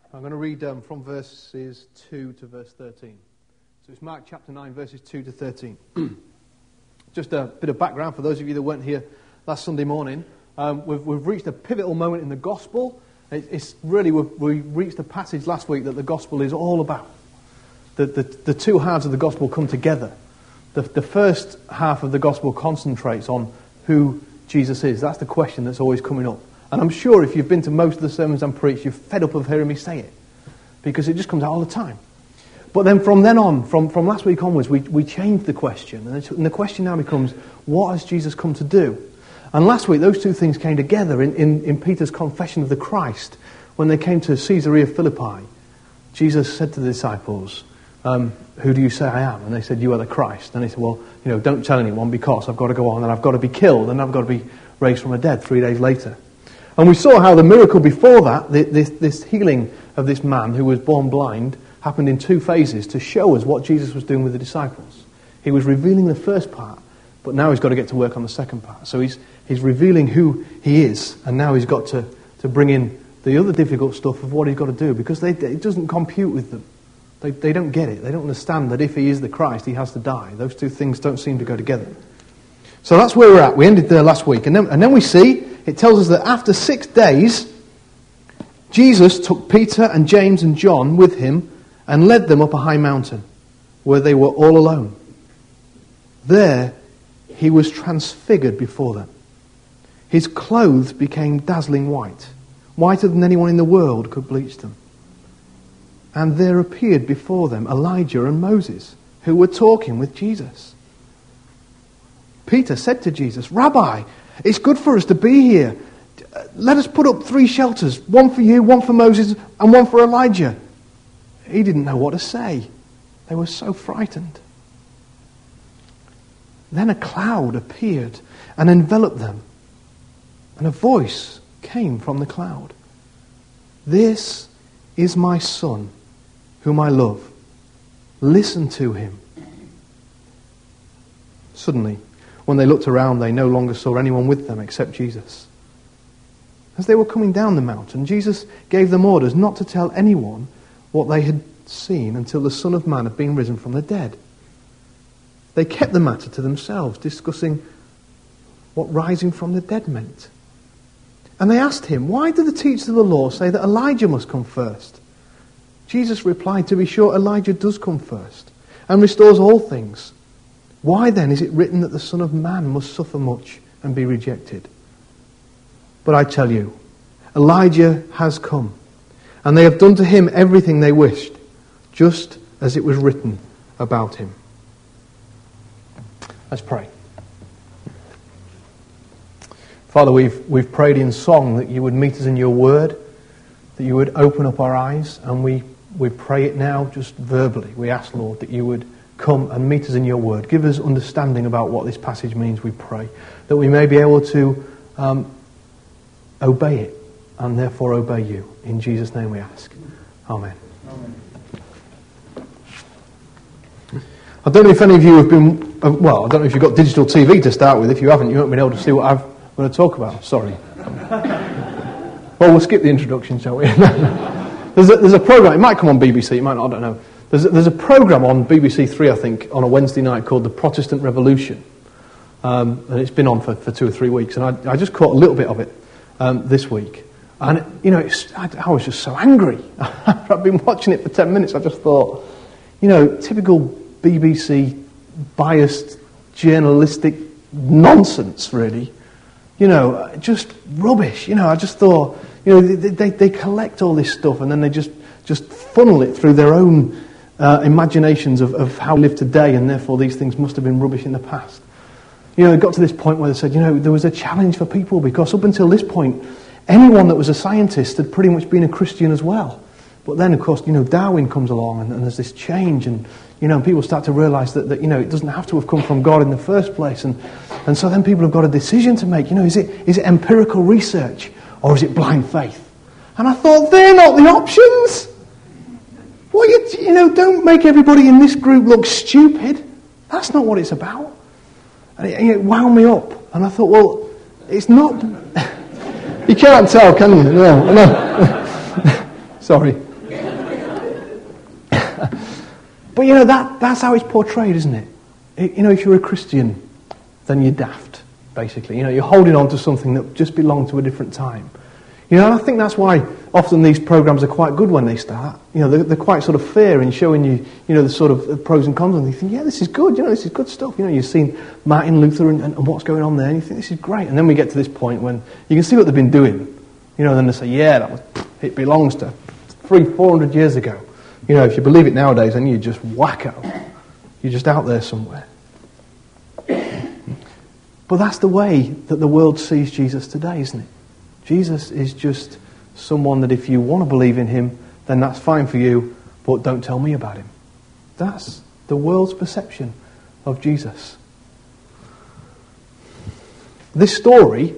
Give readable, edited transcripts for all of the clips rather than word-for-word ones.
I'm going to read from verses 2 to verse 13. So it's Mark chapter 9, verses 2 to 13. Just a bit of background for those of you that weren't here last Sunday morning. We've reached a pivotal moment in the gospel. It's really, we reached a passage last week that the gospel is all about. The two halves of the gospel come together. The first half of the gospel concentrates on who Jesus is. That's the question that's always coming up. And I'm sure if you've been to most of the sermons I'm preached, you're fed up of hearing me say it. Because it just comes out all the time. But then from then on, from last week onwards, we changed the question. And the question now becomes, what has Jesus come to do? And last week, those two things came together in Peter's confession of the Christ. When they came to Caesarea Philippi, Jesus said to the disciples, who do you say I am? And they said, you are the Christ. And he said, well, don't tell anyone because I've got to go on and I've got to be killed and I've got to be raised from the dead 3 days later. And we saw how the miracle before that, this healing of this man who was born blind, happened in two phases to show us what Jesus was doing with the disciples. He was revealing the first part, but now he's got to get to work on the second part. So he's revealing who he is, and now he's got to bring in the other difficult stuff of what he's got to do, because it doesn't compute with them. They don't get it. They don't understand that if he is the Christ, he has to die. Those two things don't seem to go together. So that's where we're at. We ended there last week. And then we see, it tells us that after 6 days, Jesus took Peter and James and John with him and led them up a high mountain where they were all alone. There he was transfigured before them. His clothes became dazzling white, whiter than anyone in the world could bleach them. And there appeared before them Elijah and Moses, who were talking with Jesus. Peter said to Jesus, Rabbi, it's good for us to be here. Let us put up 3 shelters, one for you, one for Moses, and one for Elijah. He didn't know what to say. They were so frightened. Then a cloud appeared and enveloped them, and a voice came from the cloud. This is my Son, whom I love. Listen to him. Suddenly, when they looked around, they no longer saw anyone with them except Jesus. As they were coming down the mountain, Jesus gave them orders not to tell anyone what they had seen until the Son of Man had been risen from the dead. They kept the matter to themselves, discussing what rising from the dead meant. And they asked him, why do the teachers of the law say that Elijah must come first? Jesus replied, to be sure, Elijah does come first and restores all things. Why then is it written that the Son of Man must suffer much and be rejected? But I tell you, Elijah has come, and they have done to him everything they wished, just as it was written about him. Let's pray. Father, we've prayed in song that you would meet us in your word, that you would open up our eyes, and we pray it now just verbally. We ask, Lord, that you would come and meet us in your word. Give us understanding about what this passage means, we pray, that we may be able to obey it and therefore obey you. In Jesus' name we ask. Amen. Amen. I don't know if any of you have been, I don't know if you've got digital TV to start with. If you haven't, you haven't been able to see what I'm going to talk about. Sorry. Well, we'll skip the introduction, shall we? There's a programme, it might come on BBC, it might not, I don't know. There's a programme on BBC Three, I think, on a Wednesday night called The Protestant Revolution. And it's been on for 2 or 3 weeks. And I just caught a little bit of it this week. And, I was just so angry. I've been watching it for 10 minutes. I just thought, typical BBC biased journalistic nonsense, really. Just rubbish. I just thought, they collect all this stuff and then they just funnel it through their own imaginations of how we live today, and therefore these things must have been rubbish in the past. It got to this point where they said, there was a challenge for people because up until this point, anyone that was a scientist had pretty much been a Christian as well. But then, of course, Darwin comes along and there's this change, and people start to realise that it doesn't have to have come from God in the first place, and so then people have got a decision to make. Is it empirical research or is it blind faith? And I thought, they're not the options. Well, don't make everybody in this group look stupid. That's not what it's about. And it wound me up. And I thought, well, it's not... You can't tell, can you? No. Sorry. But that's how it's portrayed, isn't it? If you're a Christian, then you're daft, basically. You're holding on to something that just belonged to a different time. And I think that's why often these programs are quite good when they start. They're quite sort of fair in showing you, the sort of pros and cons, and you think, yeah, this is good, this is good stuff. You've seen Martin Luther and what's going on there, and you think, this is great. And then we get to this point when you can see what they've been doing. Then they say, yeah, it belongs to 300-400 years ago. If you believe it nowadays, then you're just wacko. You're just out there somewhere. But that's the way that the world sees Jesus today, isn't it? Jesus is just someone that if you want to believe in him, then that's fine for you, but don't tell me about him. That's the world's perception of Jesus. This story,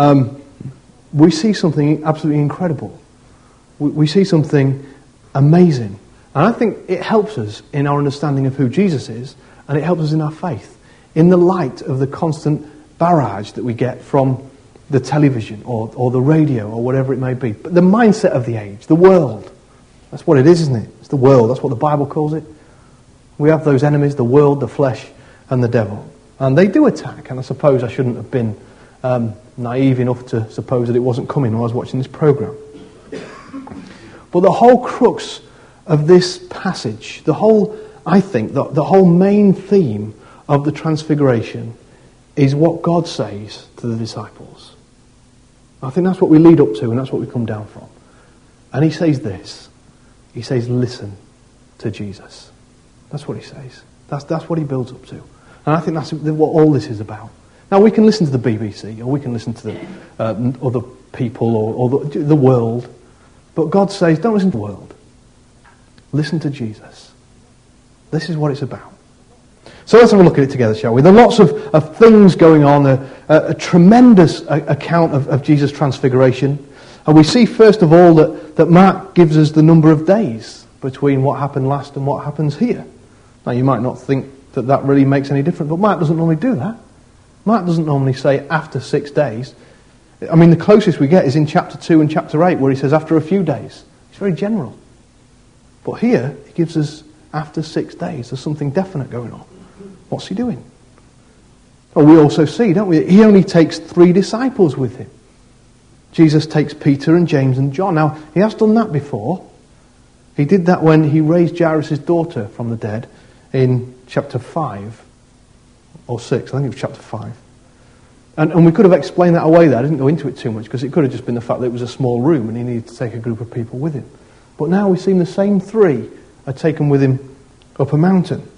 we see something absolutely incredible. We see something amazing. And I think it helps us in our understanding of who Jesus is, and it helps us in our faith, in the light of the constant barrage that we get from the television or the radio or whatever it may be. But the mindset of the age, the world, that's what it is, isn't it? It's the world, that's what the Bible calls it. We have those enemies, the world, the flesh, and the devil. And they do attack, and I suppose I shouldn't have been naive enough to suppose that it wasn't coming when I was watching this program. But the whole crux of this passage, I think, the whole main theme of the Transfiguration is what God says to the disciples. I think that's what we lead up to, and that's what we come down from. And he says this. He says, listen to Jesus. That's what he says. That's what he builds up to. And I think that's what all this is about. Now, we can listen to the BBC, or we can listen to the other people, or the world. But God says, don't listen to the world. Listen to Jesus. This is what it's about. So let's have a look at it together, shall we? There are lots of things going on, a tremendous account of Jesus' transfiguration. And we see, first of all, that Mark gives us the number of days between what happened last and what happens here. Now, you might not think that really makes any difference, but Mark doesn't normally do that. Mark doesn't normally say after 6 days. I mean, the closest we get is in chapter 2 and chapter 8, where he says after a few days. It's very general. But here, he gives us after 6 days. There's something definite going on. What's he doing? Well, we also see, don't we? He only takes 3 disciples with him. Jesus takes Peter and James and John. Now, he has done that before. He did that when he raised Jairus' daughter from the dead in chapter 5 or 6. I think it was chapter 5. And we could have explained that away there. I didn't go into it too much because it could have just been the fact that it was a small room and he needed to take a group of people with him. But now we see the same 3 are taken with him up a mountain.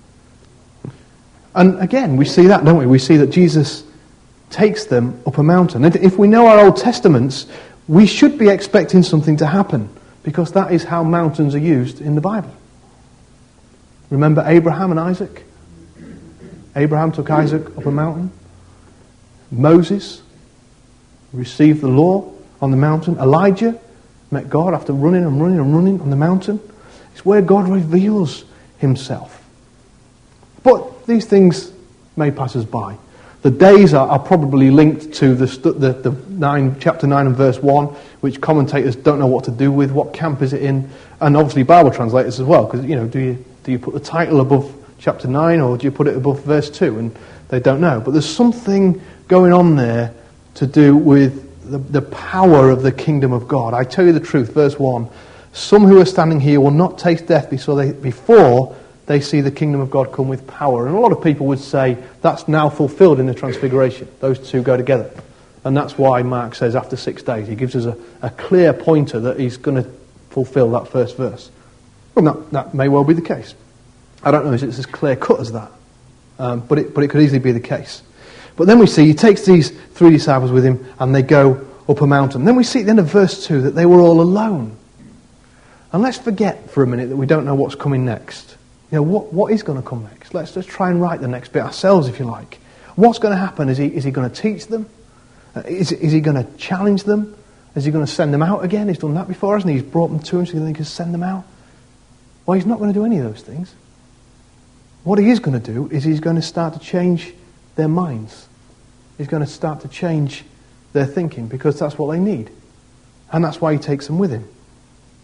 And again, we see that, don't we? We see that Jesus takes them up a mountain. And if we know our Old Testaments, we should be expecting something to happen, because that is how mountains are used in the Bible. Remember Abraham and Isaac? Abraham took Isaac up a mountain. Moses received the law on the mountain. Elijah met God after running on the mountain. It's where God reveals himself. But these things may pass us by. The days are probably linked to chapter 9 and verse 1, which commentators don't know what to do with. What camp is it in? And obviously Bible translators as well, because do you put the title above chapter 9 or do you put it above verse 2? And they don't know. But there's something going on there to do with the power of the kingdom of God. I tell you the truth, verse 1, some who are standing here will not taste death before they see the kingdom of God come with power. And a lot of people would say that's now fulfilled in the Transfiguration. Those two go together. And that's why Mark says after 6 days. He gives us a clear pointer that he's going to fulfill that first verse. Well, that may well be the case. I don't know if it's as clear cut as that. But it could easily be the case. But then we see he takes these 3 disciples with him and they go up a mountain. Then we see at the end of verse 2 that they were all alone. And let's forget for a minute that we don't know what's coming next. What is going to come next? Let's just try and write the next bit ourselves, if you like. What's going to happen? Is he going to teach them? Is he going to challenge them? Is he going to send them out again? He's done that before, hasn't he? He's brought them to him so he can send them out. Well, he's not going to do any of those things. What he is going to do is he's going to start to change their minds. He's going to start to change their thinking, because that's what they need. And that's why he takes them with him.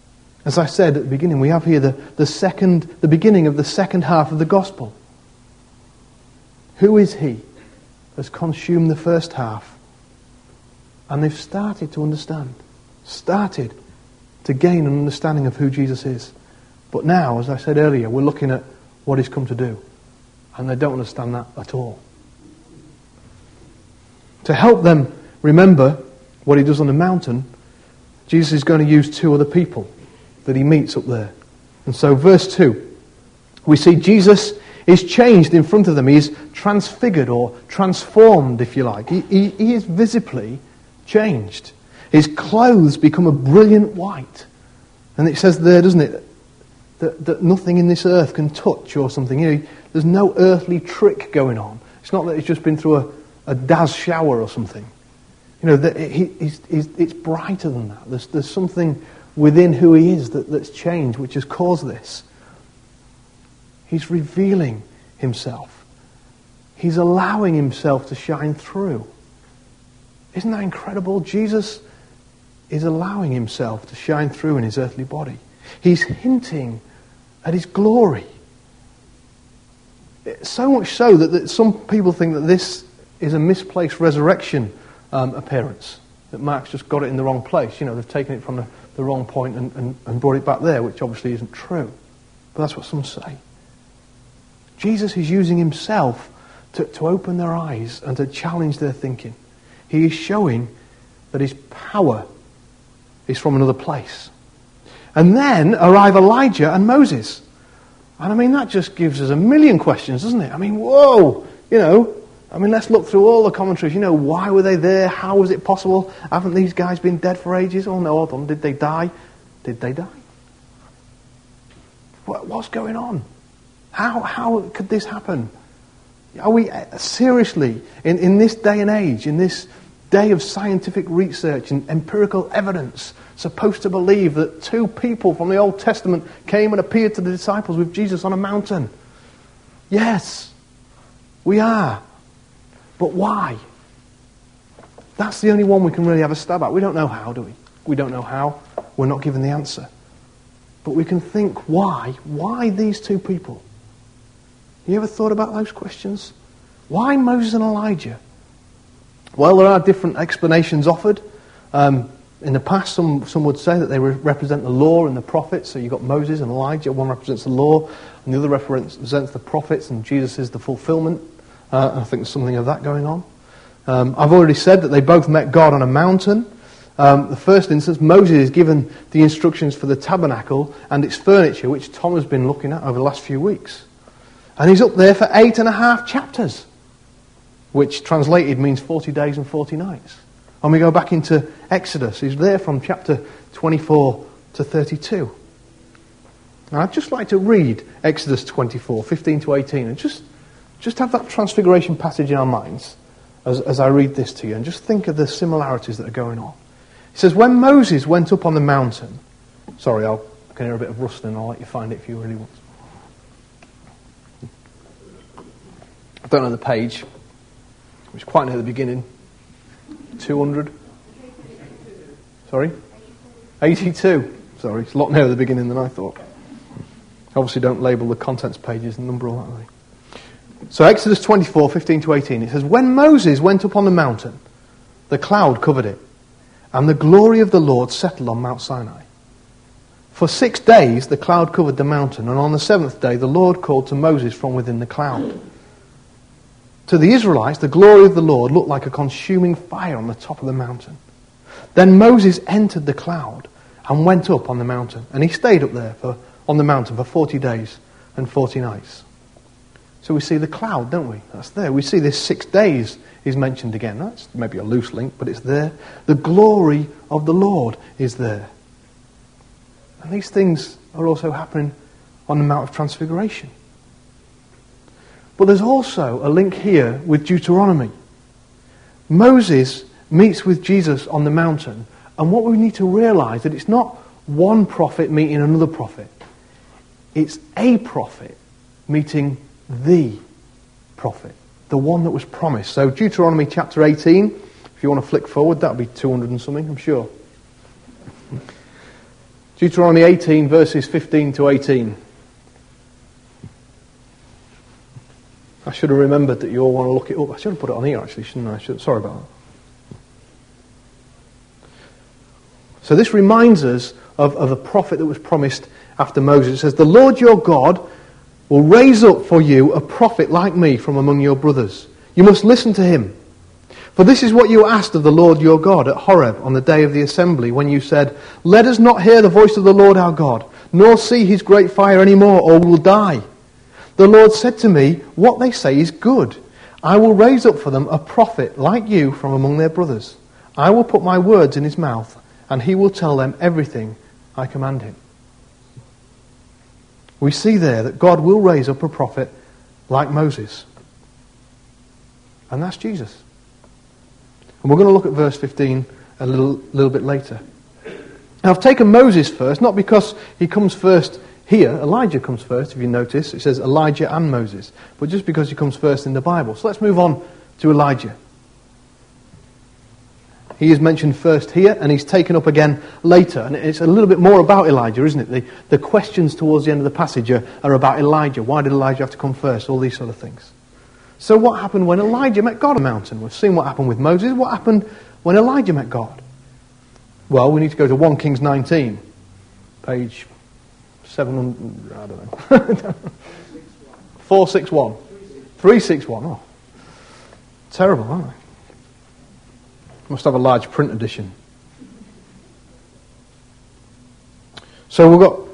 As I said at the beginning, we have here the beginning of the second half of the gospel. Who is he has consumed the first half? And they've started to understand, started to gain an understanding of who Jesus is. But now, as I said earlier, we're looking at what he's come to do. And they don't understand that at all. To help them remember what he does on the mountain, Jesus is going to use two other people that he meets up there. And so verse 2, we see Jesus is changed in front of them. He is transfigured or transformed, if you like. He is visibly changed. His clothes become a brilliant white. And it says there, doesn't it, that nothing in this earth can touch or something. You know, there's no earthly trick going on. It's not that he's just been through a Daz shower or something. You know, it's brighter than that. There's something within who he is that's changed, which has caused this. He's revealing himself. He's allowing himself to shine through. Isn't that incredible? Jesus is allowing himself to shine through in his earthly body. He's hinting at his glory. So much so that some people think that this is a misplaced resurrection appearance. That Mark's just got it in the wrong place. You know, they've taken it from the wrong point and brought it back there, which obviously isn't true. But that's what some say. Jesus is using himself to open their eyes and to challenge their thinking. He is showing that his power is from another place. And then arrive Elijah and Moses. And I mean, that just gives us a million questions, doesn't it? I mean, whoa, you know, let's look through all the commentaries. You know, why were they there? How was it possible? Haven't these guys been dead for ages? Oh no, hold on, did they die? Did they die? What's going on? How could this happen? Are we seriously, in this day and age, in this day of scientific research and empirical evidence, supposed to believe that two people from the Old Testament came and appeared to the disciples with Jesus on a mountain? Yes, we are. But why? That's the only one we can really have a stab at. We don't know how, do we? We don't know how. We're not given the answer. But we can think, why? Why these two people? You ever thought about those questions? Why Moses and Elijah? Well, there are different explanations offered. In the past, some would say that they represent the law and the prophets. So you've got Moses and Elijah. One represents the law, and the other represents the prophets, and Jesus is the fulfillment. I think there's something of that going on. I've already said that they both met God on a mountain. The first instance, Moses is given the instructions for the tabernacle and its furniture, which Tom has been looking at over the last few weeks. And he's up there for 8.5 chapters, which translated means 40 days and 40 nights. And we go back into Exodus. He's there from chapter 24 to 32. Now, I'd just like to read Exodus 24, 15 to 18, and just have that transfiguration passage in our minds as I read this to you, and just think of the similarities that are going on. It says, when Moses went up on the mountain... Sorry, I can hear a bit of rustling. I'll let you find it if you really want. I don't know the page. It's quite near the beginning. 200? Sorry? 82. Sorry, it's a lot nearer the beginning than I thought. Obviously don't label the contents pages and number all that way. So Exodus 24, 15 to 18, it says, when Moses went up on the mountain, the cloud covered it, and the glory of the Lord settled on Mount Sinai. For 6 days the cloud covered the mountain, and on the 7th day the Lord called to Moses from within the cloud. To the Israelites, the glory of the Lord looked like a consuming fire on the top of the mountain. Then Moses entered the cloud and went up on the mountain, and he stayed up there on the mountain for 40 days and 40 nights. So we see the cloud, don't we? That's there. We see this 6 days is mentioned again. That's maybe a loose link, but it's there. The glory of the Lord is there. And these things are also happening on the Mount of Transfiguration. But there's also a link here with Deuteronomy. Moses meets with Jesus on the mountain, and what we need to realize that it's not one prophet meeting another prophet. It's a prophet meeting the prophet, the one that was promised. So Deuteronomy chapter 18, if you want to flick forward, that'll be 200 and something, I'm sure. Deuteronomy 18, verses 15 to 18. I should have remembered that you all want to look it up. I should have put it on here, actually, shouldn't I? Sorry about that. So this reminds us of the prophet that was promised after Moses. It says, "The Lord your God will raise up for you a prophet like me from among your brothers. You must listen to him. For this is what you asked of the Lord your God at Horeb on the day of the assembly, when you said, 'Let us not hear the voice of the Lord our God, nor see his great fire any more, or we will die.' The Lord said to me, 'What they say is good. I will raise up for them a prophet like you from among their brothers. I will put my words in his mouth, and he will tell them everything I command him.'" We see there that God will raise up a prophet like Moses. And that's Jesus. And we're going to look at verse 15 a little bit later. Now, I've taken Moses first, not because he comes first here. Elijah comes first, if you notice. It says Elijah and Moses. But just because he comes first in the Bible. So let's move on to Elijah. He is mentioned first here, and he's taken up again later. And it's a little bit more about Elijah, isn't it? The questions towards the end of the passage are about Elijah. Why did Elijah have to come first? All these sort of things. So what happened when Elijah met God on the mountain? We've seen what happened with Moses. What happened when Elijah met God? Well, we need to go to 1 Kings 19, page 700, I don't know. 461. 361. Oh, terrible, aren't they? Must have a large print edition. So we've got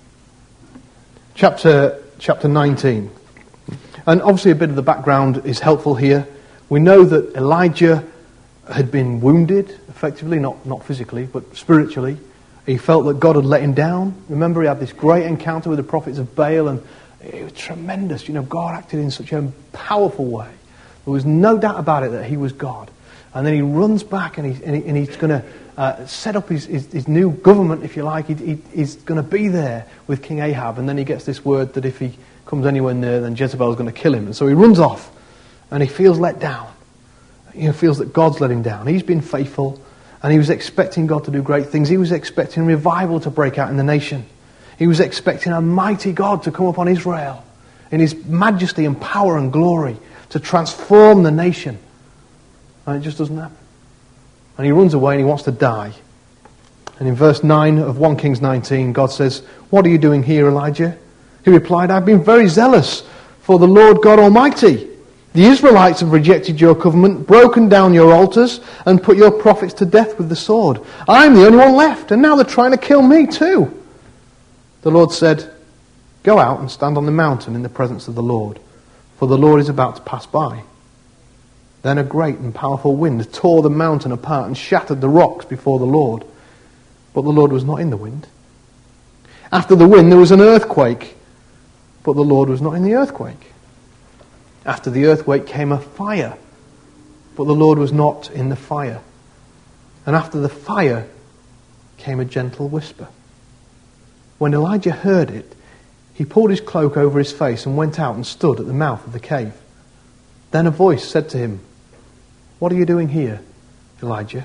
chapter 19. And obviously a bit of the background is helpful here. We know that Elijah had been wounded, effectively, not physically, but spiritually. He felt that God had let him down. Remember, he had this great encounter with the prophets of Baal, and it was tremendous. You know, God acted in such a powerful way. There was no doubt about it that he was God. And then he runs back, and he's going to set up his new government, if you like. He's going to be there with King Ahab. And then he gets this word that if he comes anywhere near, then Jezebel's going to kill him. And so he runs off, and he feels let down. He feels that God's let him down. He's been faithful, and he was expecting God to do great things. He was expecting revival to break out in the nation. He was expecting a mighty God to come upon Israel in his majesty and power and glory to transform the nation. And it just doesn't happen. And he runs away and he wants to die. And in verse 9 of 1 Kings 19, God says, "What are you doing here, Elijah?" He replied, "I've been very zealous for the Lord God Almighty. The Israelites have rejected your covenant, broken down your altars, and put your prophets to death with the sword. I'm the only one left, and now they're trying to kill me too." The Lord said, "Go out and stand on the mountain in the presence of the Lord, for the Lord is about to pass by." Then a great and powerful wind tore the mountain apart and shattered the rocks before the Lord. But the Lord was not in the wind. After the wind there was an earthquake, but the Lord was not in the earthquake. After the earthquake came a fire, but the Lord was not in the fire. And after the fire came a gentle whisper. When Elijah heard it, he pulled his cloak over his face and went out and stood at the mouth of the cave. Then a voice said to him, "What are you doing here, Elijah?"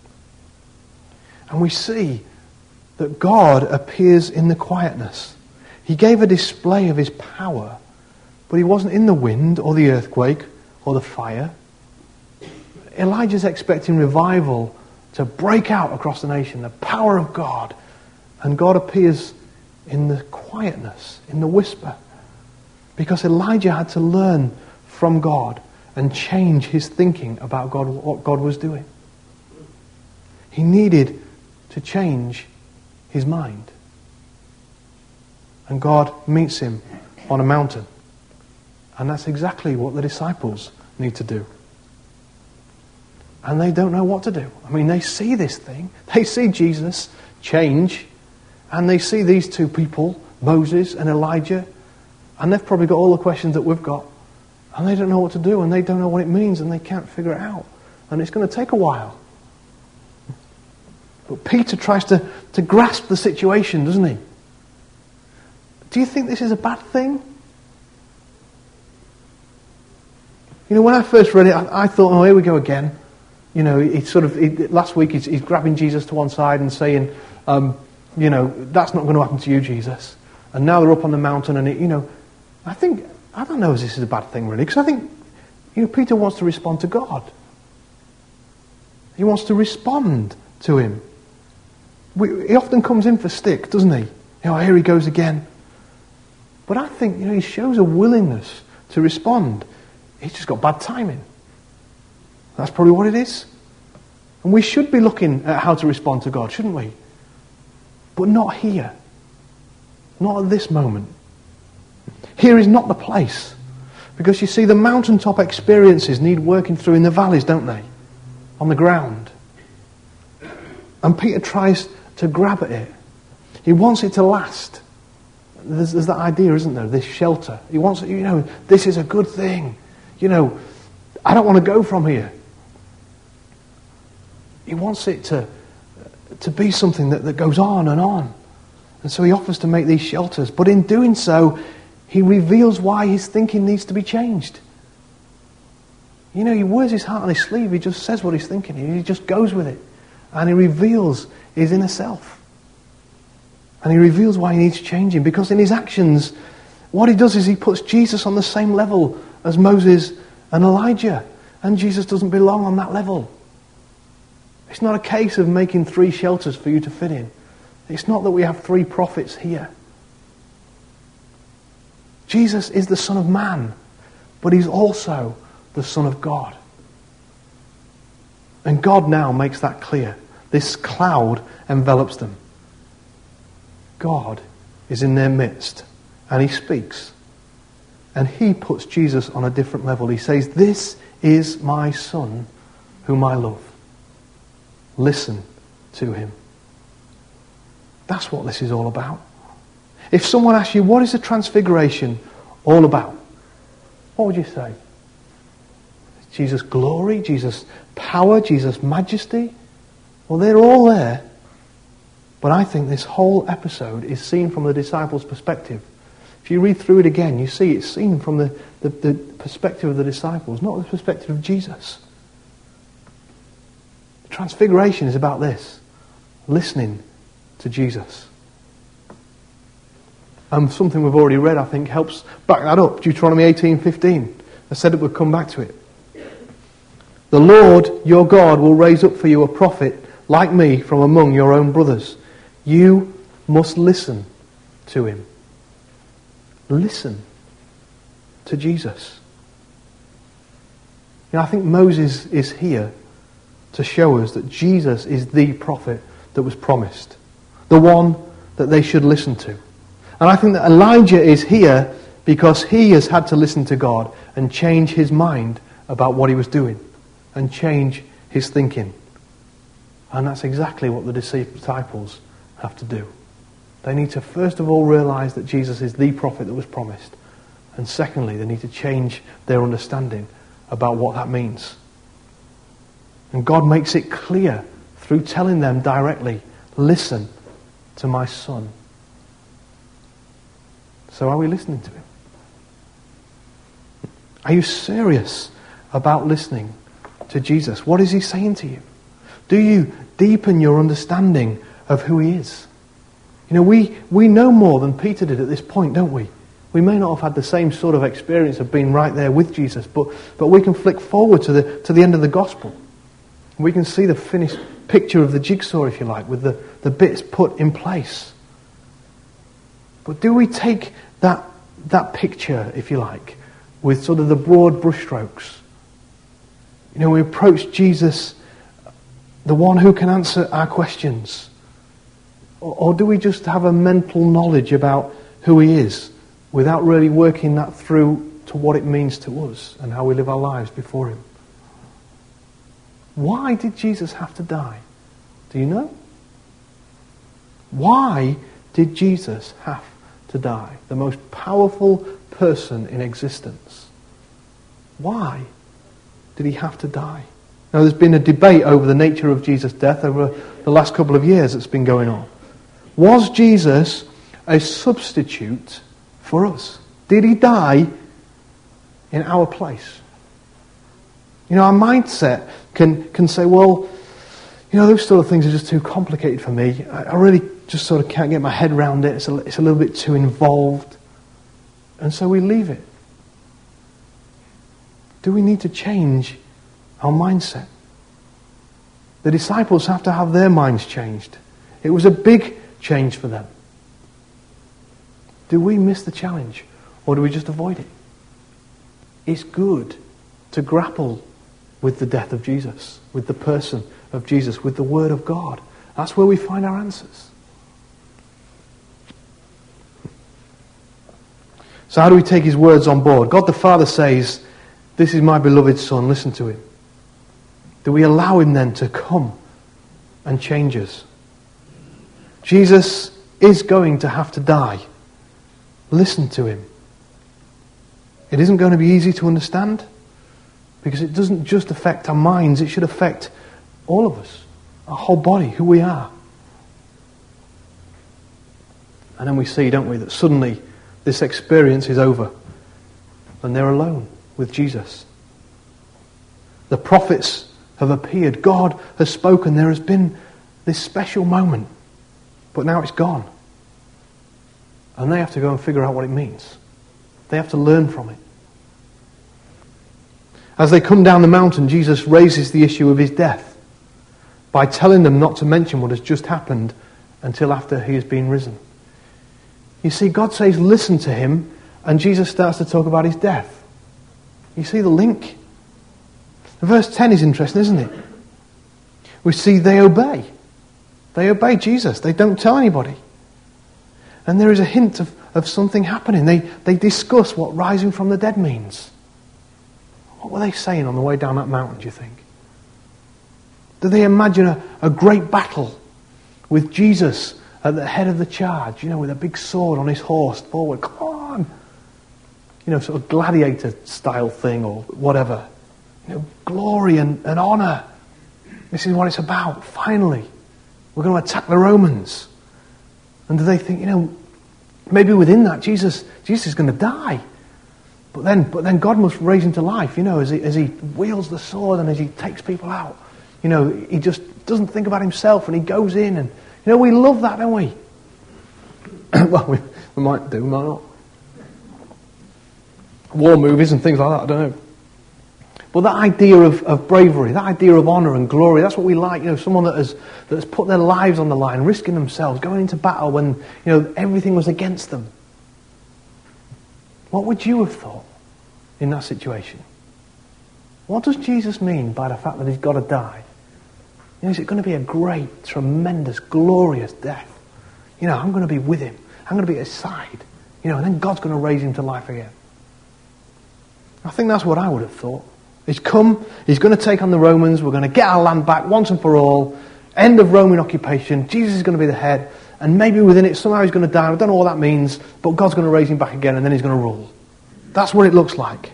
And we see that God appears in the quietness. He gave a display of his power, but he wasn't in the wind or the earthquake or the fire. Elijah's expecting revival to break out across the nation, the power of God. And God appears in the quietness, in the whisper. Because Elijah had to learn from God and change his thinking about God, what God was doing. He needed to change his mind. And God meets him on a mountain. And that's exactly what the disciples need to do. And they don't know what to do. I mean, they see this thing. They see Jesus change. And they see these two people, Moses and Elijah. And they've probably got all the questions that we've got. And they don't know what to do. And they don't know what it means. And they can't figure it out. And it's going to take a while. But Peter tries to grasp the situation, doesn't he? Do you think this is a bad thing? You know, when I first read it, I thought, oh, here we go again. You know, last week he's grabbing Jesus to one side and saying, That's not going to happen to you, Jesus. And now they're up on the mountain and, I don't know if this is a bad thing really, because I think, Peter wants to respond to God. He wants to respond to him. He often comes in for stick, doesn't he? Here he goes again. But I think, he shows a willingness to respond. He's just got bad timing. That's probably what it is. And we should be looking at how to respond to God, shouldn't we? But not here. Not at this moment. Here is not the place. Because you see, the mountaintop experiences need working through in the valleys, don't they? On the ground. And Peter tries to grab at it. He wants it to last. There's that idea, isn't there? This shelter. He wants it, this is a good thing. I don't want to go from here. He wants it to be something that goes on and on. And so he offers to make these shelters. But in doing so, he reveals why his thinking needs to be changed. He wears his heart on his sleeve. He just says what he's thinking. He just goes with it. And he reveals his inner self. And he reveals why he needs changing. Because in his actions, what he does is he puts Jesus on the same level as Moses and Elijah. And Jesus doesn't belong on that level. It's not a case of making 3 shelters for you to fit in. It's not that we have 3 prophets here. Jesus is the Son of Man, but he's also the Son of God. And God now makes that clear. This cloud envelops them. God is in their midst, and he speaks. And he puts Jesus on a different level. He says, "This is my Son, whom I love. Listen to him." That's what this is all about. If someone asks you, what is the Transfiguration all about? What would you say? Jesus' glory, Jesus' power, Jesus' majesty? Well, they're all there. But I think this whole episode is seen from the disciples' perspective. If you read through it again, you see it's seen from the perspective of the disciples, not the perspective of Jesus. The Transfiguration is about this. Listening to Jesus. And something we've already read, I think, helps back that up. Deuteronomy 18:15. I said it would come back to it. "The Lord your God will raise up for you a prophet like me from among your own brothers. You must listen to him." Listen to Jesus. I think Moses is here to show us that Jesus is the prophet that was promised. The one that they should listen to. And I think that Elijah is here because he has had to listen to God and change his mind about what he was doing. And change his thinking. And that's exactly what the disciples have to do. They need to first of all realize that Jesus is the prophet that was promised. And secondly, they need to change their understanding about what that means. And God makes it clear through telling them directly, "Listen to my Son." So are we listening to him? Are you serious about listening to Jesus? What is he saying to you? Do you deepen your understanding of who he is? We know more than Peter did at this point, don't we? We may not have had the same sort of experience of being right there with Jesus, but we can flick forward to the end of the gospel. We can see the finished picture of the jigsaw, if you like, with the bits put in place. But do we take that picture, if you like, with sort of the broad brushstrokes? We approach Jesus, the one who can answer our questions. Or do we just have a mental knowledge about who he is without really working that through to what it means to us and how we live our lives before him? Why did Jesus have to die? Do you know? Why did Jesus have to die? The most powerful person in existence. Why did he have to die? Now, there's been a debate over the nature of Jesus' death over the last couple of years that's been going on. Was Jesus a substitute for us? Did he die in our place? Our mindset can say, well, those sort of things are just too complicated for me. I really just sort of can't get my head around it. It's a little bit too involved. And so we leave it. Do we need to change our mindset? The disciples have to have their minds changed. It was a big change for them. Do we miss the challenge, or do we just avoid it? It's good to grapple with the death of Jesus, with the person of Jesus, with the Word of God. That's where we find our answers. So how do we take his words on board? God the Father says, "This is my beloved Son, listen to him." Do we allow him then to come and change us? Jesus is going to have to die. Listen to him. It isn't going to be easy to understand, because it doesn't just affect our minds, it should affect all of us, our whole body, who we are. And then we see, don't we, that suddenly this experience is over and they're alone with Jesus. The prophets have appeared. God has spoken. There has been this special moment, but now it's gone. And they have to go and figure out what it means. They have to learn from it. As they come down the mountain, Jesus raises the issue of his death by telling them not to mention what has just happened until after he has been risen. You see, God says listen to him, and Jesus starts to talk about his death. You see the link? Verse 10 is interesting, isn't it? We see they obey. They obey Jesus. They don't tell anybody. And there is a hint of something happening. They discuss what rising from the dead means. What were they saying on the way down that mountain, do you think? Do they imagine a great battle with Jesus at the head of the charge, with a big sword on his horse, forward, come on! Sort of gladiator style thing or whatever. Glory and honour. This is what it's about, finally. We're going to attack the Romans. And do they think, maybe within that Jesus is going to die. But then God must raise him to life, as he wields the sword and as he takes people out. He just doesn't think about himself and he goes in and, we love that, don't we? Well, we might do, we might not. War movies and things like that, I don't know. But that idea of bravery, that idea of honour and glory, that's what we like. Someone that has put their lives on the line, risking themselves, going into battle when, everything was against them. What would you have thought in that situation? What does Jesus mean by the fact that he's got to die? Is it going to be a great, tremendous, glorious death? I'm going to be with him. I'm going to be at his side. And then God's going to raise him to life again. I think that's what I would have thought. He's come, he's going to take on the Romans, we're going to get our land back once and for all, end of Roman occupation, Jesus is going to be the head, and maybe within it somehow he's going to die, I don't know what that means, but God's going to raise him back again and then he's going to rule. That's what it looks like.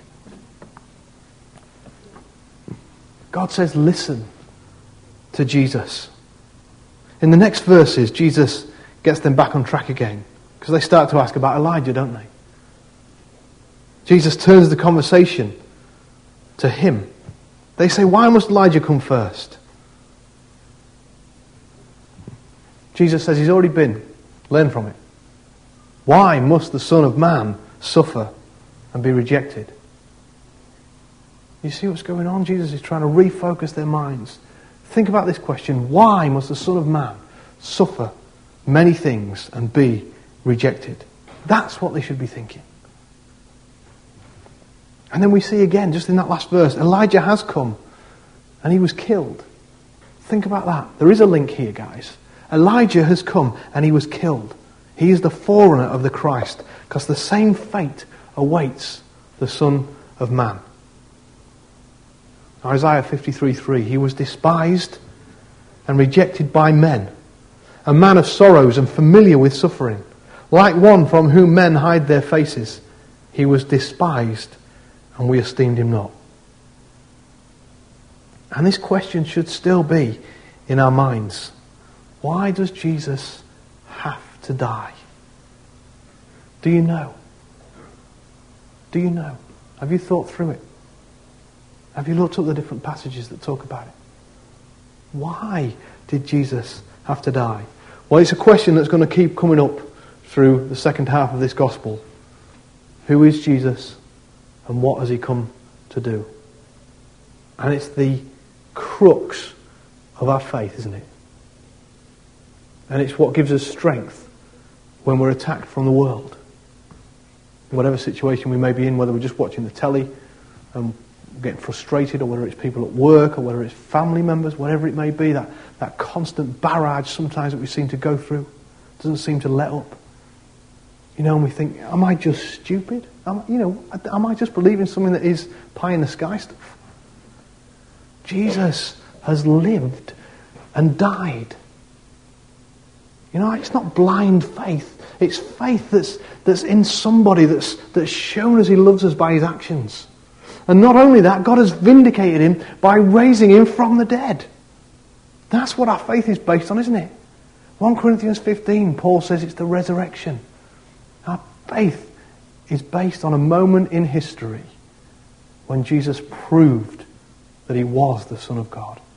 God says listen to Jesus. In the next verses, Jesus gets them back on track again, because they start to ask about Elijah, don't they? Jesus turns the conversation to him. They say, why must Elijah come first? Jesus says he's already been. Learn from it. Why must the Son of Man suffer and be rejected? You see what's going on? Jesus is trying to refocus their minds. Think about this question. Why must the Son of Man suffer many things and be rejected? That's what they should be thinking. And then we see again, just in that last verse, Elijah has come and he was killed. Think about that. There is a link here, guys. Elijah has come and he was killed. He is the forerunner of the Christ, because the same fate awaits the Son of Man. Isaiah 53:3, he was despised and rejected by men, a man of sorrows and familiar with suffering. Like one from whom men hide their faces, he was despised and we esteemed him not. And this question should still be in our minds. Why does Jesus have to die? Do you know? Do you know? Have you thought through it? Have you looked up the different passages that talk about it? Why did Jesus have to die? Well, it's a question that's going to keep coming up through the second half of this gospel. Who is Jesus and what has he come to do? And it's the crux of our faith, isn't it? And it's what gives us strength when we're attacked from the world. Whatever situation we may be in, whether we're just watching the telly and getting frustrated, or whether it's people at work, or whether it's family members, whatever it may be, that constant barrage sometimes that we seem to go through doesn't seem to let up. And we think, am I just stupid? Am I just believing something that is pie in the sky stuff? Jesus has lived and died. It's not blind faith. It's faith that's in somebody that's shown us he loves us by his actions. And not only that, God has vindicated him by raising him from the dead. That's what our faith is based on, isn't it? 1 Corinthians 15, Paul says it's the resurrection. Our faith is based on a moment in history when Jesus proved that he was the Son of God.